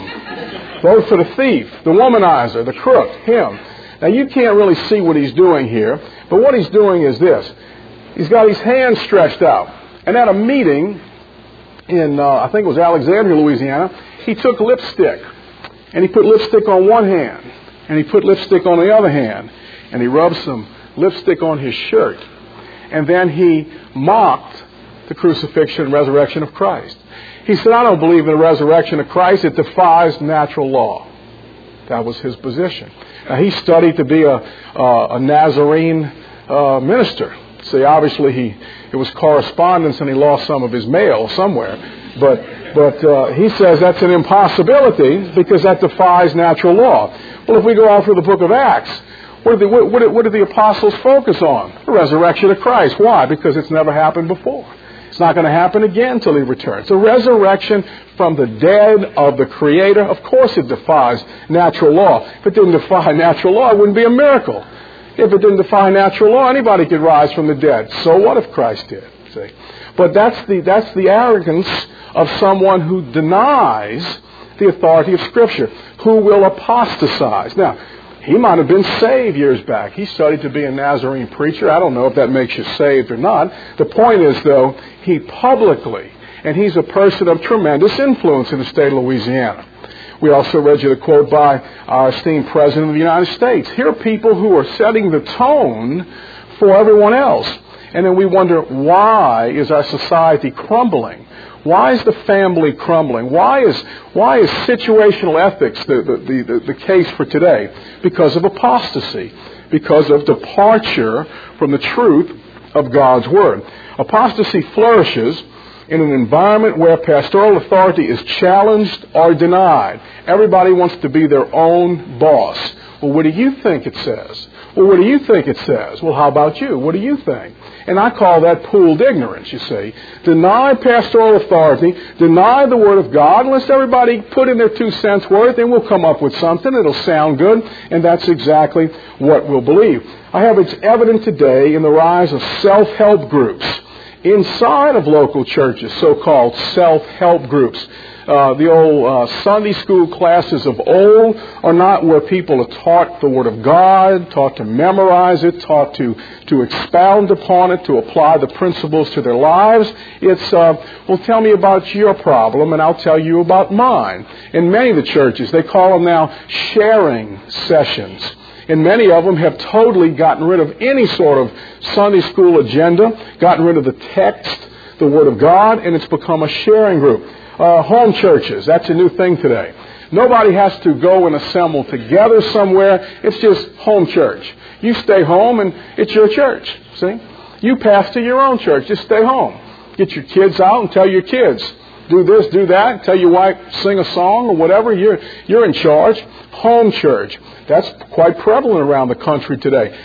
him. Vote for the thief, the womanizer, the crook, him. Now, you can't really see what he's doing here, but what he's doing is this. He's got his hands stretched out. And at a meeting in, uh, I think it was Alexandria, Louisiana, he took lipstick, and he put lipstick on one hand, and he put lipstick on the other hand, and he rubbed some lipstick on his shirt. And then he mocked the crucifixion and resurrection of Christ. He said, I don't believe in the resurrection of Christ. It defies natural law. That was his position. Now, he studied to be a, uh, a Nazarene uh, minister. See, obviously, he it was correspondence and he lost some of his mail somewhere. But but uh, he says that's an impossibility because that defies natural law. Well, if we go off to the book of Acts, what did, the, what, did, what did the apostles focus on? The resurrection of Christ. Why? Because it's never happened before. It's not going to happen again until he returns. The resurrection from the dead of the Creator, of course it defies natural law. If it didn't defy natural law, it wouldn't be a miracle. If it didn't defy natural law, anybody could rise from the dead. So what if Christ did? See? But that's the, that's the arrogance of someone who denies the authority of Scripture, who will apostatize. Now, he might have been saved years back. He studied to be a Nazarene preacher. I don't know if that makes you saved or not. The point is, though, he publicly, and he's a person of tremendous influence in the state of Louisiana. We also read you the quote by our esteemed President of the United States. Here are people who are setting the tone for everyone else. And then we wonder, why is our society crumbling? Why is the family crumbling? Why is why is situational ethics the, the, the, the case for today? Because of apostasy. Because of departure from the truth of God's Word. Apostasy flourishes in an environment where pastoral authority is challenged or denied. Everybody wants to be their own boss. Well, what do you think it says? Well, what do you think it says? Well, how about you? What do you think? And I call that pooled ignorance, you see. Deny pastoral authority, deny the Word of God, unless everybody put in their two cents worth, and we'll come up with something. It'll sound good, and that's exactly what we'll believe. I have it's evident today in the rise of self-help groups inside of local churches, so-called self-help groups. Uh, the old uh, Sunday school classes of old are not where people are taught the Word of God, taught to memorize it, taught to, to expound upon it, to apply the principles to their lives. It's, uh, well, tell me about your problem and I'll tell you about mine. In many of the churches, they call them now sharing sessions. And many of them have totally gotten rid of any sort of Sunday school agenda, gotten rid of the text, the Word of God, and it's become a sharing group. Uh, home churches, that's a new thing today. Nobody has to go and assemble together somewhere. It's just home church. You stay home and it's your church, see? You pastor your own church. Just stay home. Get your kids out and tell your kids, do this, do that. Tell your wife, sing a song or whatever. You're, you're in charge. Home church. That's quite prevalent around the country today.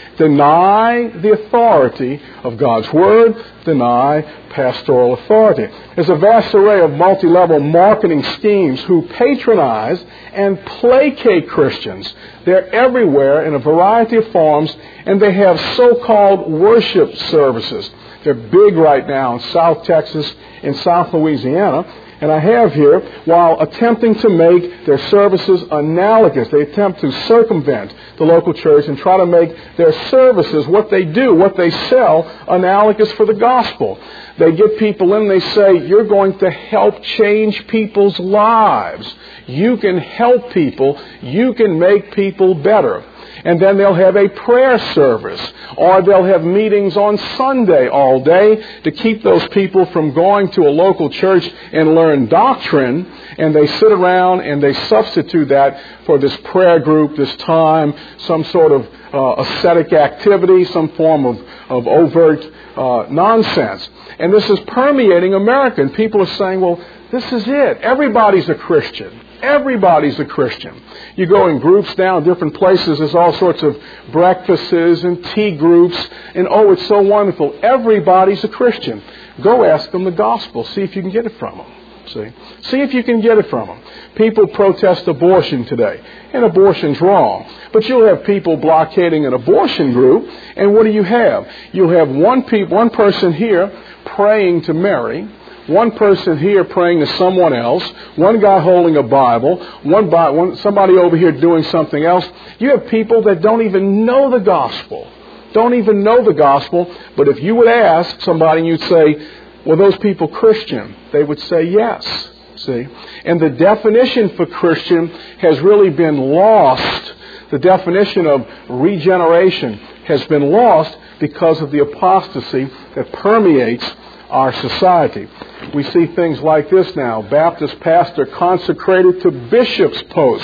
Deny the authority of God's Word. Deny pastoral authority. There's a vast array of multi-level marketing schemes who patronize and placate Christians. They're everywhere in a variety of forms, and they have so-called worship services. They're big right now in South Texas and South Louisiana. And I have here, while attempting to make their services analogous, they attempt to circumvent the local church and try to make their services, what they do, what they sell, analogous for the gospel. They get people in and they say, you're going to help change people's lives. You can help people. You can make people better. And then they'll have a prayer service, or they'll have meetings on Sunday all day to keep those people from going to a local church and learn doctrine. And they sit around and they substitute that for this prayer group, this time, some sort of uh, ascetic activity, some form of, of overt uh, nonsense. And this is permeating America. And people are saying, well, this is it. Everybody's a Christian. Everybody's a Christian. You go in groups now in different places. There's all sorts of breakfasts and tea groups. And oh, it's so wonderful. Everybody's a Christian. Go ask them the gospel. See if you can get it from them. See? See if you can get it from them. People protest abortion today. And abortion's wrong. But you'll have people blockading an abortion group. And what do you have? You'll have one, pe- one person here praying to Mary. One person here praying to someone else, one guy holding a Bible, one, by, one somebody over here doing something else. You have people that don't even know the gospel. Don't even know the gospel. But if you would ask somebody and you'd say, were those people Christian? They would say yes. See? And the definition for Christian has really been lost. The definition of regeneration has been lost because of the apostasy that permeates our society. We see things like this now. Baptist pastor consecrated to bishop's post.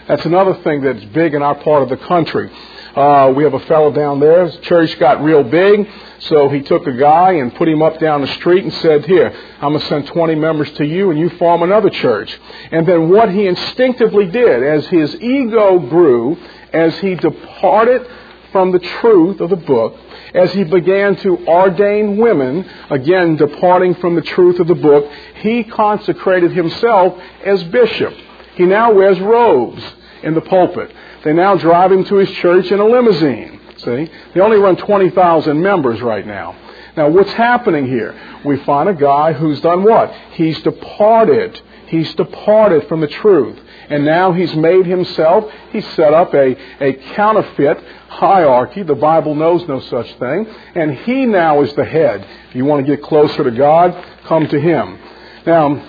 That's another thing that's big in our part of the country. Uh, we have a fellow down there, his church got real big, so he took a guy and put him up down the street and said, here, I'm going to send twenty members to you and you form another church. And then what he instinctively did, as his ego grew, as he departed from the truth of the book, as he began to ordain women, again departing from the truth of the book, he consecrated himself as bishop. He now wears robes in the pulpit. They now drive him to his church in a limousine. See? They only run twenty thousand members right now. Now, what's happening here? We find a guy who's done what? He's departed. He's departed from the truth. And now he's made himself, he's set up a, a counterfeit hierarchy. The Bible knows no such thing. And he now is the head. If you want to get closer to God, come to him. Now,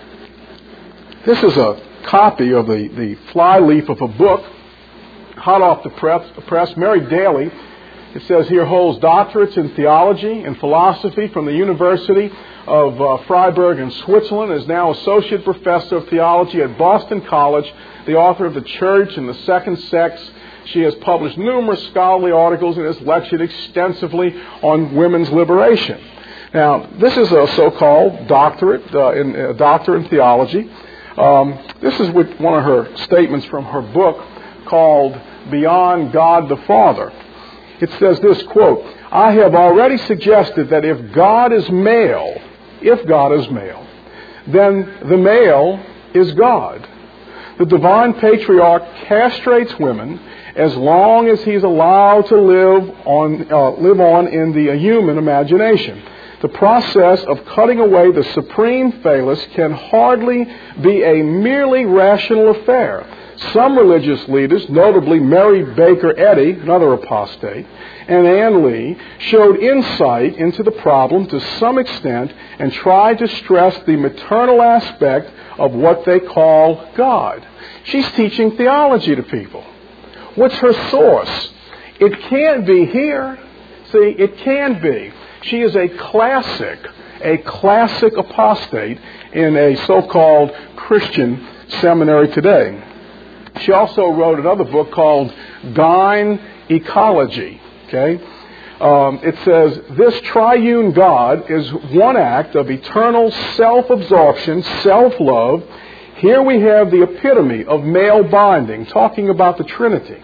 this is a copy of the, the flyleaf of a book, hot off the press, press. Mary Daly, it says here, holds doctorates in theology and philosophy from the University of uh, Freiburg in Switzerland, is now associate professor of theology at Boston College, the author of The Church and the Second Sex. She has published numerous scholarly articles and has lectured extensively on women's liberation. Now, this is a so-called doctorate, uh, in, a doctor in theology. Um, this is with one of her statements from her book called Beyond God the Father. It says this, quote, I have already suggested that if God is male, if God is male, then the male is God. The divine patriarch castrates women as long as he's allowed to live on, uh, live on in the human imagination. The process of cutting away the supreme phallus can hardly be a merely rational affair. Some religious leaders, notably Mary Baker Eddy, another apostate, and Ann Lee, showed insight into the problem to some extent and tried to stress the maternal aspect of what they call God. She's teaching theology to people. What's her source? It can't be here. See, it can be. She is a classic, a classic apostate in a so-called Christian seminary today. She also wrote another book called Gyne Ecology. Okay, um, it says, this triune God is one act of eternal self-absorption, self-love. Here we have the epitome of male binding, talking about the Trinity.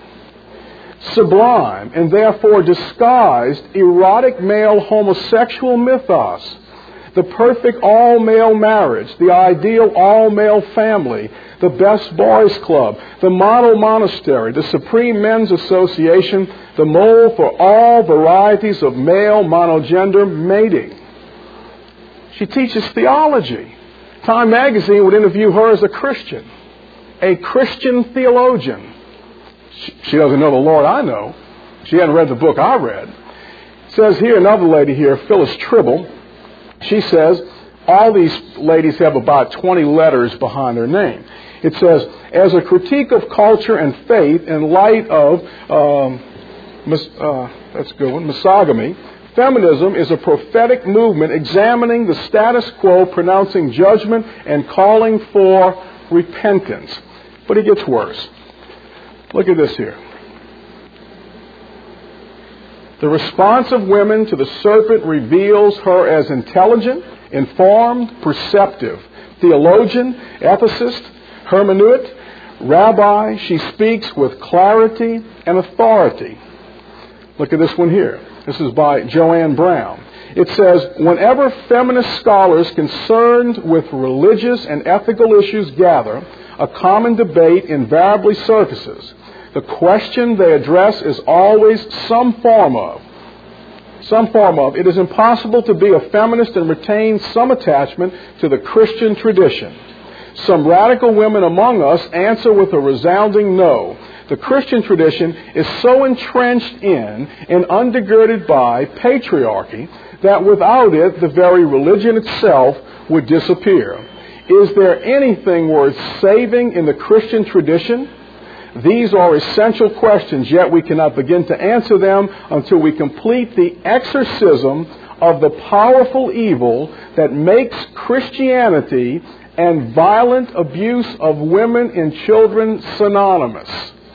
Sublime and therefore disguised erotic male homosexual mythos. The perfect all-male marriage, the ideal all-male family, the best boys club, the model monastery, the supreme men's association, the mold for all varieties of male monogender mating. She teaches theology. Time magazine would interview her as a Christian, a Christian theologian. She doesn't know the Lord I know. She hadn't read the book I read. It says here, another lady here, Phyllis Tribble, she says, all these ladies have about twenty letters behind their name. It says, as a critique of culture and faith in light of, um, mis- uh, that's a good one, misogamy, feminism is a prophetic movement examining the status quo, pronouncing judgment, and calling for repentance. But it gets worse. Look at this here. The response of women to the serpent reveals her as intelligent, informed, perceptive, theologian, ethicist, hermeneutic, rabbi. She speaks with clarity and authority. Look at this one here. This is by Joanne Brown. It says, whenever feminist scholars concerned with religious and ethical issues gather, a common debate invariably surfaces. The question they address is always some form of. Some form of. It is impossible to be a feminist and retain some attachment to the Christian tradition. Some radical women among us answer with a resounding no. The Christian tradition is so entrenched in and undergirded by patriarchy that without it, the very religion itself would disappear. Is there anything worth saving in the Christian tradition? These are essential questions, yet we cannot begin to answer them until we complete the exorcism of the powerful evil that makes Christianity and violent abuse of women and children synonymous.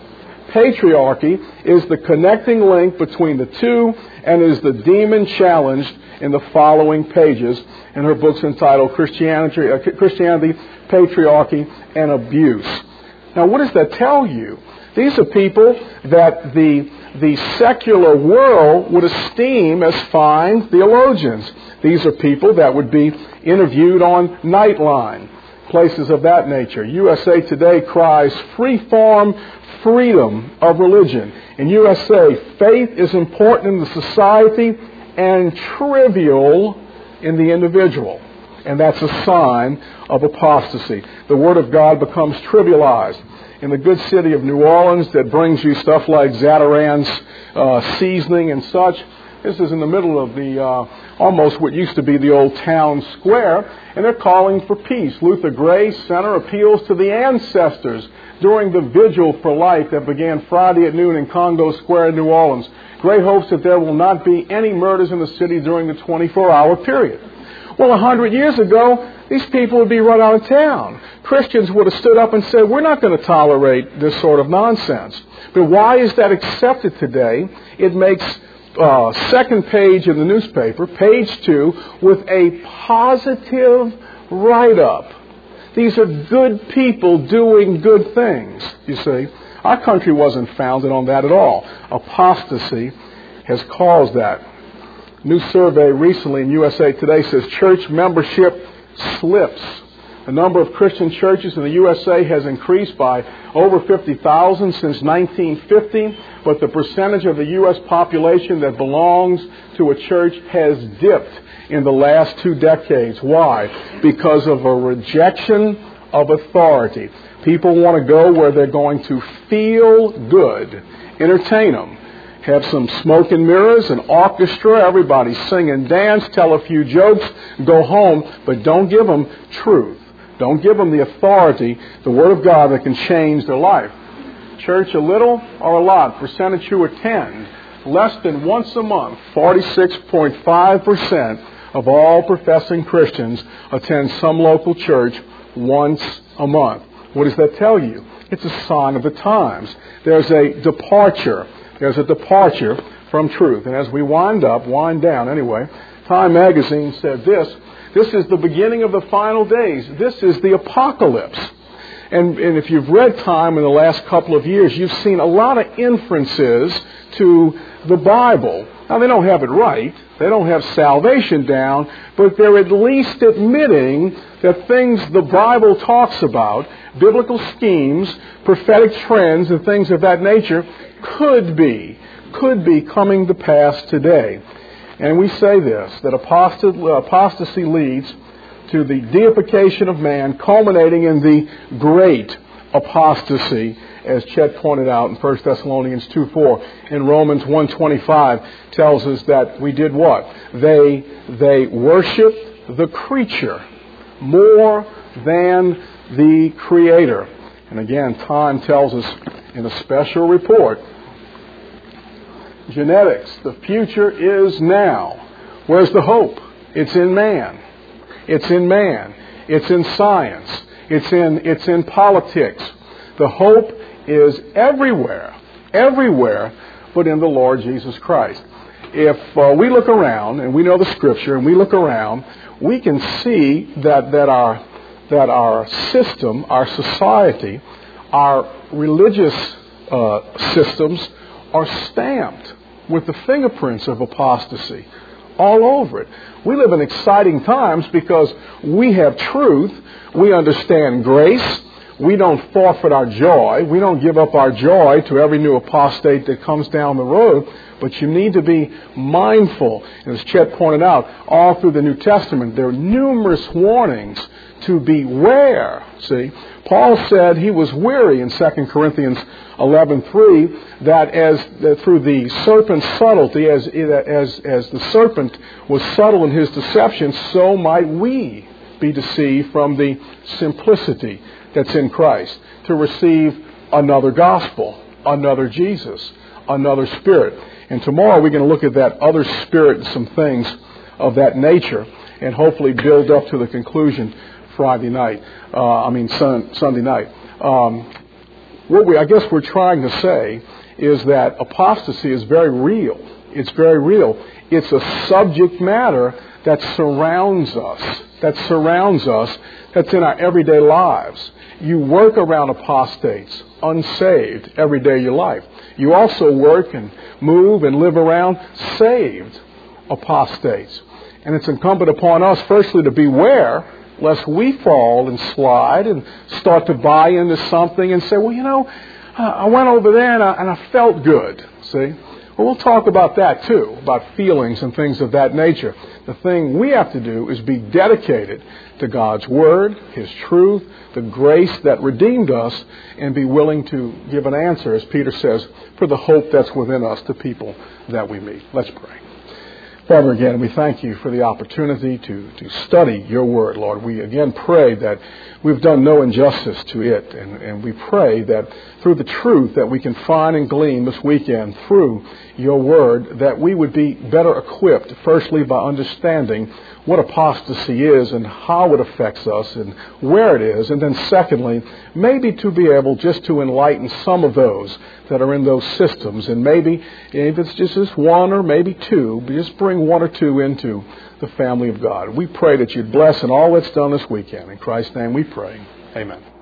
Patriarchy is the connecting link between the two and is the demon challenged in the following pages in her books entitled Christianity, uh, Christianity, Patriarchy, and Abuse. Now, what does that tell you? These are people that the, the secular world would esteem as fine theologians. These are people that would be interviewed on Nightline, places of that nature. U S A Today cries, free-form freedom of religion. In U S A, faith is important in the society and trivial in the individual. And that's a sign of apostasy. The Word of God becomes trivialized. In the good city of New Orleans that brings you stuff like Zatarain's uh, seasoning and such, this is in the middle of the uh, almost what used to be the old town square, and they're calling for peace. Luther Gray Center appeals to the ancestors during the vigil for life that began Friday at noon in Congo Square in New Orleans. Gray hopes that there will not be any murders in the city during the twenty-four hour period. Well, a hundred years ago, these people would be run out of town. Christians would have stood up and said, we're not going to tolerate this sort of nonsense. But why is that accepted today? It makes uh, second page in the newspaper, page two, with a positive write-up. These are good people doing good things, you see. Our country wasn't founded on that at all. Apostasy has caused that. New survey recently in U S A Today says church membership slips. The number of Christian churches in the U S A has increased by over fifty thousand since nineteen fifty, but the percentage of the U S population that belongs to a church has dipped in the last two decades. Why? Because of a rejection of authority. People want to go where they're going to feel good, entertain them, have some smoke and mirrors, an orchestra, everybody sing and dance, tell a few jokes, go home, but don't give them truth. Don't give them the authority, the Word of God that can change their life. Church a little or a lot, percentage who attend, less than once a month, forty-six point five percent of all professing Christians attend some local church once a month. What does that tell you? It's a sign of the times. There's a departure. There's a departure from truth. And as we wind up, wind down anyway, Time magazine said this, this is the beginning of the final days. This is the apocalypse. And, and if you've read Time in the last couple of years, you've seen a lot of inferences to the Bible. Now, they don't have it right. They don't have salvation down, but they're at least admitting that things the Bible talks about, biblical schemes, prophetic trends, and things of that nature, could be, could be coming to pass today. And we say this, that apostasy leads to the deification of man, culminating in the great apostasy, as Chet pointed out in First Thessalonians two four. In Romans one twenty-five tells us that we did what? They, they worshiped the creature more than the Creator. And again, Time tells us in a special report, genetics, the future is now. Where's the hope? It's in man. It's in man. It's in science. It's in, it's in politics. The hope is everywhere, everywhere, but in the Lord Jesus Christ. If uh, we look around, and we know the Scripture, and we look around, we can see that, that, our, that our system, our society, our religious uh, systems are stamped with the fingerprints of apostasy all over it. We live in exciting times because we have truth, we understand grace, we don't forfeit our joy, we don't give up our joy to every new apostate that comes down the road, but you need to be mindful. And as Chet pointed out, all through the New Testament, there are numerous warnings to beware. See, Paul said he was weary in Second Corinthians eleven three that as that through the serpent's subtlety, as, as, as the serpent was subtle in his deception, so might we be deceived from the simplicity that's in Christ, to receive another gospel, another Jesus, another Spirit. And tomorrow we're going to look at that other Spirit and some things of that nature and hopefully build up to the conclusion Friday night. Uh, I mean sun, Sunday night. Um, what we, I guess, we're trying to say is that apostasy is very real. It's very real. It's a subject matter that surrounds us. That surrounds us. That's in our everyday lives. You work around apostates, unsaved, every day of your life. You also work and move and live around saved apostates. And it's incumbent upon us, firstly, to beware lest we fall and slide and start to buy into something and say, well, you know, I went over there and I, and I felt good. See? Well, we'll talk about that too, about feelings and things of that nature. The thing we have to do is be dedicated to God's Word, His truth, the grace that redeemed us, and be willing to give an answer, as Peter says, for the hope that's within us to people that we meet. Let's pray. Father, again, we thank you for the opportunity to, to study your word, Lord. We again pray that we've done no injustice to it, and, and we pray that through the truth that we can find and glean this weekend through your word, that we would be better equipped, firstly, by understanding what apostasy is and how it affects us and where it is, and then secondly, maybe to be able just to enlighten some of those that are in those systems, and maybe if it's just this one or maybe two, just bring one or two into the family of God. We pray that you'd bless in all that's done this weekend. In Christ's name we pray. Amen.